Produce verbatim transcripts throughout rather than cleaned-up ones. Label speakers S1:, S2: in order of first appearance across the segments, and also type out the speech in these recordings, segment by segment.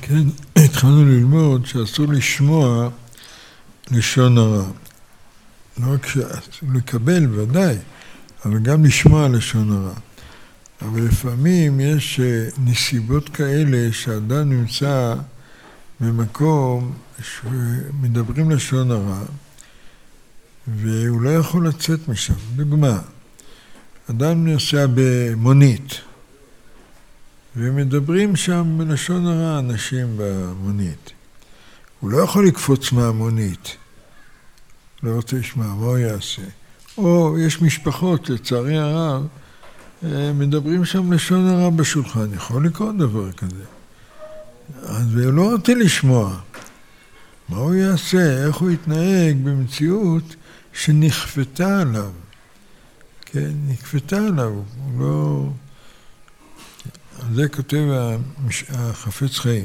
S1: כן, התחלנו ללמוד שאסור לשמוע לשון הרע. לא רק לקבל, ודאי, אבל גם לשמוע לשון הרע. אבל לפעמים יש נסיבות כאלה שאדם נמצא במקום שמדברים לשון הרע, והוא לא יכול לצאת משם. דוגמה, אדם נוסע במונית, ומדברים שם בלשון הרע אנשים במונית. הוא לא יכול לקפוץ מהמונית. לא רוצה לשמוע, מה הוא יעשה? או יש משפחות, לצערי הרב, מדברים שם לשון הרע בשולחן. יכול לקרות דבר כזה. אז הוא לא רוצה לשמוע. מה הוא יעשה? איך הוא יתנהג במציאות שנכפתה עליו? כן, נכפתה עליו. הוא לא... זה כותב החפץ חיים.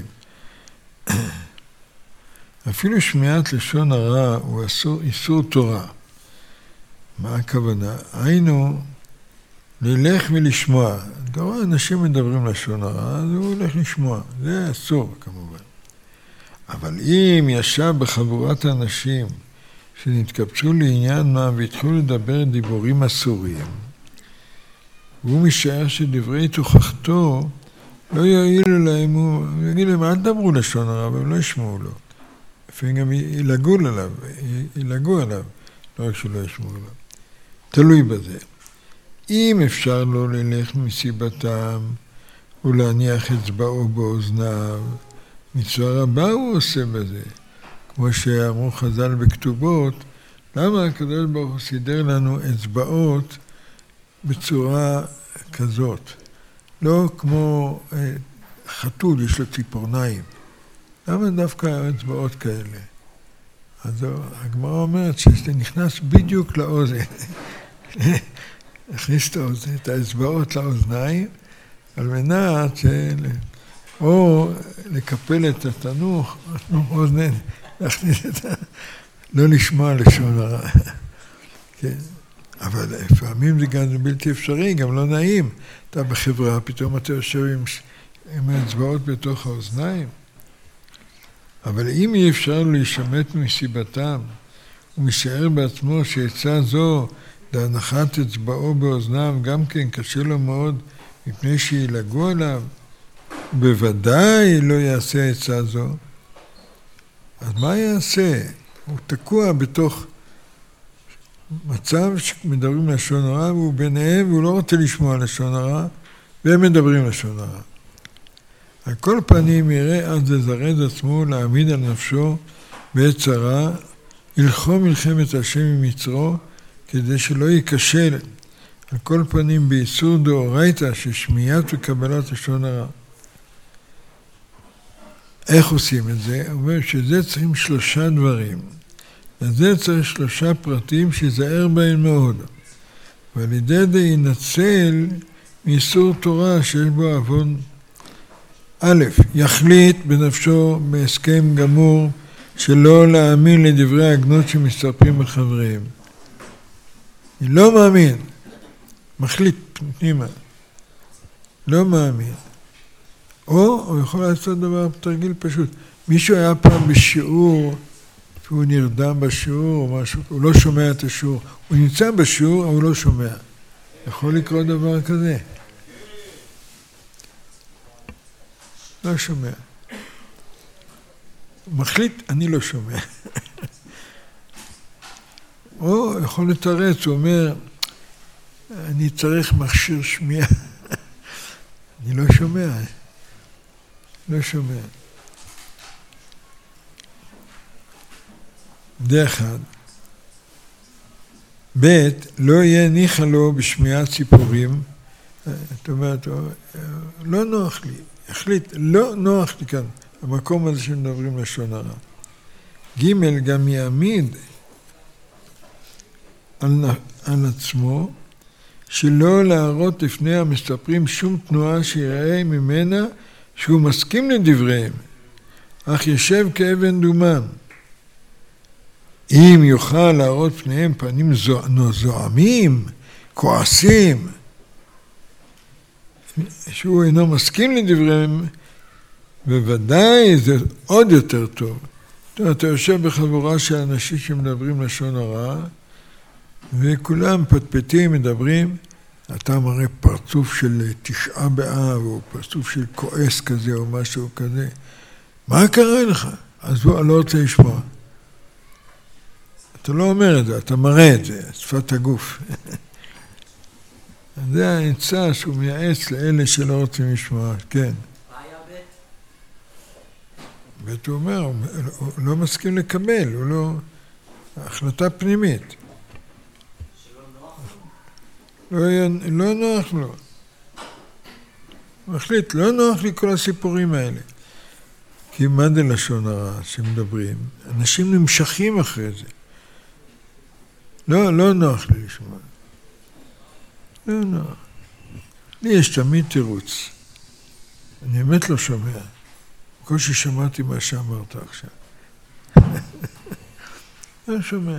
S1: אפילו שמיעת לשון הרע הוא אסור, איסור תורה. מה הכוונה? היינו ללך ולשמוע. תורה, אנשים מדברים לשון הרע, אז הוא הולך לשמוע. זה אסור כמובן. אבל אם ישב בחבורת האנשים שנתקבצו לעניין מה והתחילו לדבר דבורים אסוריים, והוא משער שדברי תוכחתו לא יועילו להם, הוא יגיד להם, אל תדברו לשון הרע, אבל לא ישמעו לו. לפעמים גם ילגו עליו, ילגו עליו, לא רק שלא ישמעו לו. תלוי בזה. אם אפשר לו ללך מסיבתם ולהניח אצבעו באוזניו, מצווה רבה הוא עושה בזה. כמו שאמרו חז"ל בכתובות, למה הקדוש ברוך הוא סידר לנו אצבעות בצורה כזאת? לא כמו חתול, יש לו ציפורניים. למה דווקא אצבעות כאלה? אז הגמרא אומרת שזה נכנס בדיוק לאוזן. הכניס את האוזן, את האצבעות לאוזניים, על מנת של... או לקפל את התנוך, אוזנן, להכניס את ה... לא לשמוע לשון הרע. כן. אבל לפעמים זה גם בלתי אפשרי, גם לא נעים. אתה בחברה, פתאום אתה יושב עם, עם האצבעות בתוך האוזניים. אבל אם אי אפשר להישמט מסיבתם, הוא משער בעצמו שעצה זו להנחת אצבעו באוזניו גם כן קשה לו מאוד מפני שילגו עליו, בוודאי לא יעשה עצה זו. אז מה יעשה? הוא תקוע בתוך מצב שמדברים לשון הרע, והוא ביניהם, והוא לא רוצה לשמוע לשון הרע, והם מדברים לשון הרע. על כל פנים יראה אז לזרז עצמו להעמיד על נפשו בעת צרה, ילחום מלחמת השם עם יצרו, כדי שלא ייכשל. על כל פנים באיסור דאורייתא ששמיעת וקבלת לשון הרע. איך עושים את זה? הוא אומר שזה צריכים שלושה דברים. לזה צריך שלושה פרטים שיזהר בהם מאוד. ועל ידי זה ינצל מאיסור תורה שיש בו עוון. א', יחליט בנפשו בהסכם גמור שלא להאמין לדברי הגנות שמסתרפים בחבריהם. אני לא מאמין. מחליט פנימה. לא מאמין. או הוא יכול לעשות דבר תרגיל פשוט. מישהו היה פעם בשיעור, שהוא נרדם בשיעור או משהו, הוא לא שומע את השיעור. הוא נמצא בשיעור, אבל הוא לא שומע. יכול לקרות דבר כזה. לא שומע. מחליט, אני לא שומע. או יכול לתרץ, הוא אומר, אני צריך מכשיר שמיעה. אני לא שומע. לא שומע. זה אחד. ב' לא יהיה ניחא לו בשמיעת ציפורים. זאת אומרת, לא נוח לי. החליט, לא נוח לי כאן, המקום הזה שמדברים לשון הרע. ג' גם יעמיד על, על עצמו, שלא להראות לפני המסתפרים שום תנועה שיראה ממנה שהוא מסכים לדבריהם, אך ישב כאבן דומם. אם יוכל להראות פניהם פנים זועמים, כועסים, שהוא אינו מסכים לדבריהם, בוודאי זה עוד יותר טוב. אתה יושב בחבורה של אנשים שמדברים לשון הרע, וכולם פטפטים, מדברים, אתה מראה פרצוף של תשעה באב, או פרצוף של כועס כזה, או משהו כזה. מה קרה לך? אז בוא, אני לא רוצה לשמוע. אתה לא אומר את זה, אתה מראה את זה, שפת הגוף. זה העצה שהוא מייעץ לאלה שלא רוצים לשמוע, כן.
S2: מה היה בית?
S1: בית הוא אומר, הוא, הוא לא מסכים לקבל, הוא לא... החלטה פנימית.
S2: שלא נוח
S1: לא, לא נוח לו. הוא החליט, לא נוח לי כל הסיפורים האלה. כי מה זה לשון הרע שמדברים? אנשים נמשכים אחרי זה. לא, לא נוח לי לשמוע. לא נוח. לי יש תמיד תירוץ. אני באמת לא שומע. בקושי שמעתי מה שאמרת עכשיו. לא שומע.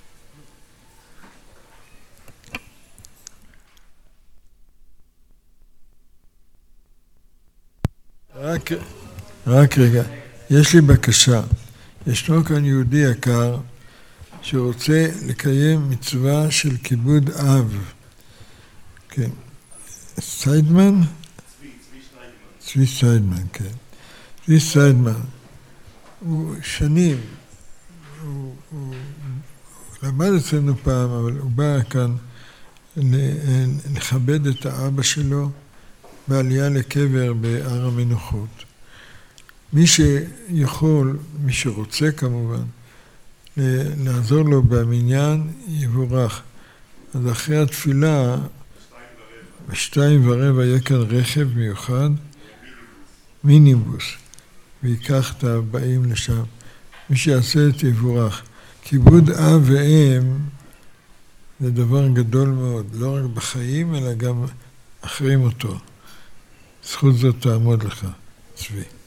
S1: רק, רק רגע, יש לי בקשה. ישנו כאן יהודי יקר שרוצה לקיים מצווה של כיבוד אב. כן. סיידמן? צבי סיידמן, כן. צבי סיידמן. הוא שנים, הוא, הוא, הוא למד אצלנו פעם, אבל הוא בא כאן לכבד את האבא שלו בעלייה לקבר בהר המנוחות. מי שיכול, מי שרוצה כמובן, לעזור לו במניין יבורך. אז אחרי התפילה, בשתיים ורבע יהיה כאן רכב מיוחד, מיניבוס, ויקח את הבאים לשם. מי שיעשה את יבורך. כיבוד אב ואם זה דבר גדול מאוד, לא רק בחיים, אלא גם אחרי מותו. זכות זאת תעמוד לך, צבי.